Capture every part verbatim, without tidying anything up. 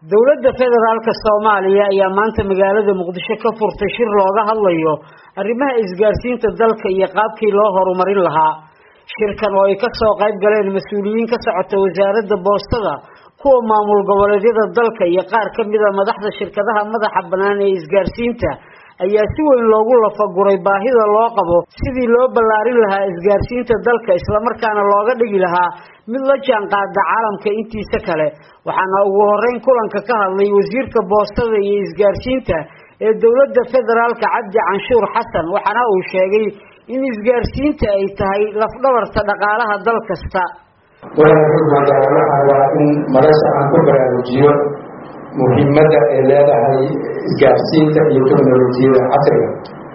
dawladda federaalka Soomaaliya ayaa maanta magaalada Muqdisho ka furtay shir looga hadlayo arrimaha isgaarsiinta dalka iyo qaabkii loo horumarin lahaa. Shirkan oo ay ka soo qayb galeen mas'uuliyiin ka socota wasaaradda boostada, kuwa maamul goboleedyada dalka iyo qaar ka mid ah madaxda shirkadaha madaxa bannaan ee isgaarsiinta ayaa si weyn loogu lafaguray baahida loo qabo sidii loo ballaarin lahaa isgaarsiinta dalka isla markaana looga dhigi lahaa mid la jaan qaada caalamka intiisa kale. waxaana ugu horeyn kulanka ka hadlay wasiirka boostada iyo isgaarsiinta ee dawladda federaalka Cabdi Canshuur Xasan, waxaana uu sheegay in isgaarsiinta ay tahay laf dhabarta dhaqaalaha dal kasta. in marasha aan ku baraarujiyo muhiimadda ay leedahay isgaarsiinta iyo teknolojiyada casriga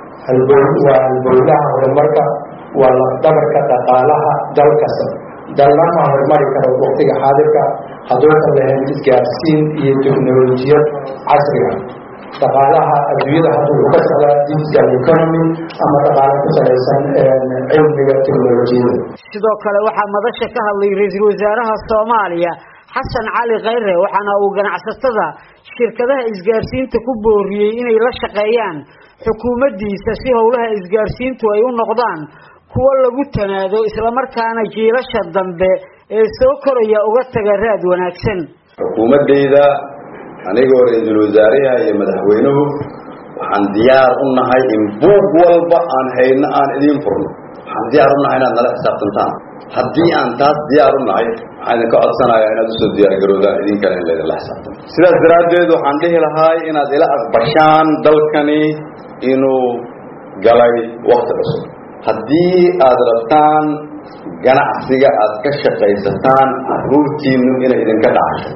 waa halbowlaha horumarka, waa lafdhabarka dhaqaalaha dal kasta. dalnama horumari karo waqtiga xaadirka hadduusan lahayn isgaarsiin iyo teknolojiyad casriga. dhaqaalaha adduunyada hadda wuxuu ka socdaa digital economy ama dhaqaale ku salaysan cilmiga teknolojiyada. sidoo kale waxaa madasha ka hadlay ra'iisul wasaaraha Soomaaliya Xasan Cali Khayre, waxaana uu ganacsatada shirkadaha isgaarsiinta ku booriyay inay la shaqeeyaan xukuumaddiisa si howlaha isgaarsiintu ay u noqdaan kuwa lagu tanaado isla markaana jiilasha dambe ee soo koraya uga taga raad wanaagsan. xukuumaddeeda anigoo ra'iisul wasaaraha iyo madaxweynuhu waxaan diyaar u nahay in buug walba aan hayno aan idin furno. waxaan diyaar u nahay inaad nala xisaabtantaan. haddii aan taas diyaar u nahay waxaan idinka codsanayaa inaad usoo diyaargaroodaan idinkana in laydinla xisaabtamo. sidaas daraaddeed waxaan dhihi lahay inaad ila aqbashaan dalkani inuu galay waqti cusub. haddii aad rabtaan ganacsiga aad ka shaqaysataan caruurtiinu inay idinka dhacasho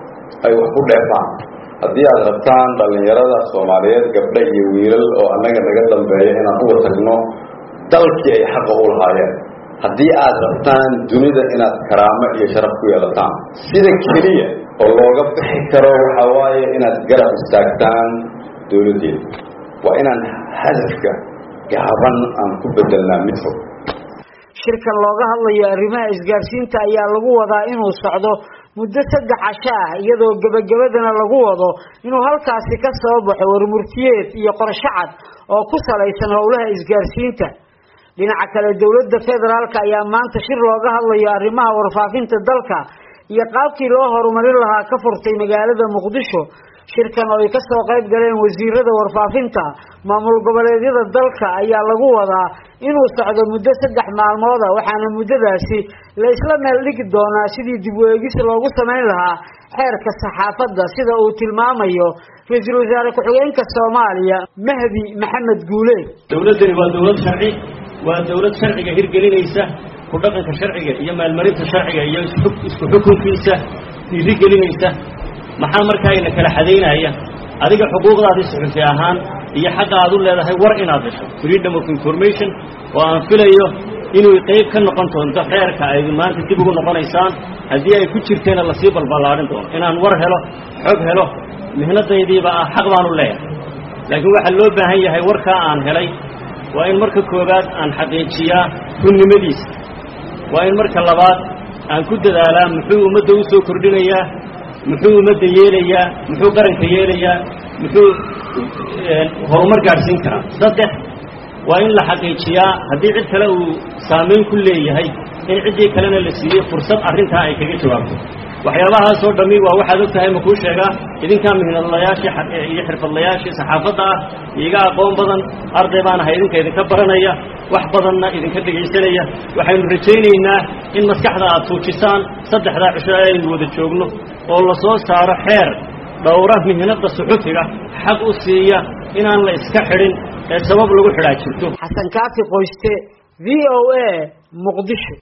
ay wax ku dheefaan, haddii aad rabtaan dhallinyarada Soomaaliyeed gabdho iyo wiilal oo annaga naga dambeeya inaan uga tagno dalkii ay xaqa u lahaayeen, haddii aad rabtaan dunida inaad karaamo iyo sharaf ku yeelataan, sida keliya oo looga bixi karo waxaa waaye inaad garab istaagtaan dawladdeeda. waa inaan hadafka gaaban aan ku bedelnaa mid fog. shirkan looga hadlayo arrimaha isgaarsiinta ayaa lagu wadaa inuu socdo muddo saddex casho ah, iyadoo gabagabadana lagu wado inuu halkaasi ka soo baxo warmurtiyeed iyo qorshe cad oo ku salaysan howlaha isgaarsiinta. dhinaca kale dawladda federaalka ayaa maanta shir looga hadlayo arrimaha warfaafinta dalka iyo qaabkii loo horumarin lahaa ka furtay magaalada Muqdisho. shirkan oo ay ka soo qayb galeen wasiirada warfaafinta maamul goboleedyada dalka ayaa lagu wadaa inuu socdo muddo saddex maalmood ah, waxaana muddadaasi la isla meel dhigi doonaa sidii dib u eegis loogu samayn lahaa xeerka saxaafadda sida uu tilmaamayo ra'iisul wasaare ku-xigeenka Soomaaliya Mahdi Maxamed Guuleed. dawladdani waa dawlad sharci, waa dawlad sharciga hirgelinaysa, ku dhaqanka sharciga iyo maalmarinta sharciga iyo isku xukunkiisa dhiirigelinaysa. maxaa markaa ina kala xadeynaya adiga xuquuqdaadii suxufi ahaan iyo xaqa aad u leedahay war inaad hesho freedom of information, oo aan filayo inuu qayb ka noqon doonto xeerka ay maanta dib ugu noqonaysaan haddii ay ku jirteena lasii balballaarin doono. inaan war helo, xog helo, mihnadaydiiba ah xaq baan u leeyahay. laakiin waxaa loo baahan yahay warkaa aan helay waa in marka koowaad aan xaqiijiyaa runnimadiisa, waa in marka labaad aan ku dadaalaa muxuu ummadda u soo kordhinayaa, muxuu ummadda yeelayaa, muxuu qaranka yeelayaa, muxuu horumar gaadhsiin karaa. saddex waa in la xaqiijiyaa haddii cid kale uu saamayn ku leeyahay in ciddii kalena la siiyey fursad arrintaa ay kaga jawaabto. waxyaabahaasoo dhammi waa waxaad og tahay makuu sheegaa idinkaa mihnadlayaashii iyo xirfadlayaashii saxaafadda ah iiga aqoon badan, arday baan ahay idinka idinka baranaya, wax badanna idinka dhegaysanaya. waxaynu rajaynaynaa in maskaxda aad tuujisaan saddexdaa cisho aynu wada joogno oo la soo saaro xeer dhowra mihnadda suxufiga xaq u siiya inaan la iska xidhin ee sabab lagu xidhaa jirto. Xasan Kaafi Qoyste, V O A, Muqdisho.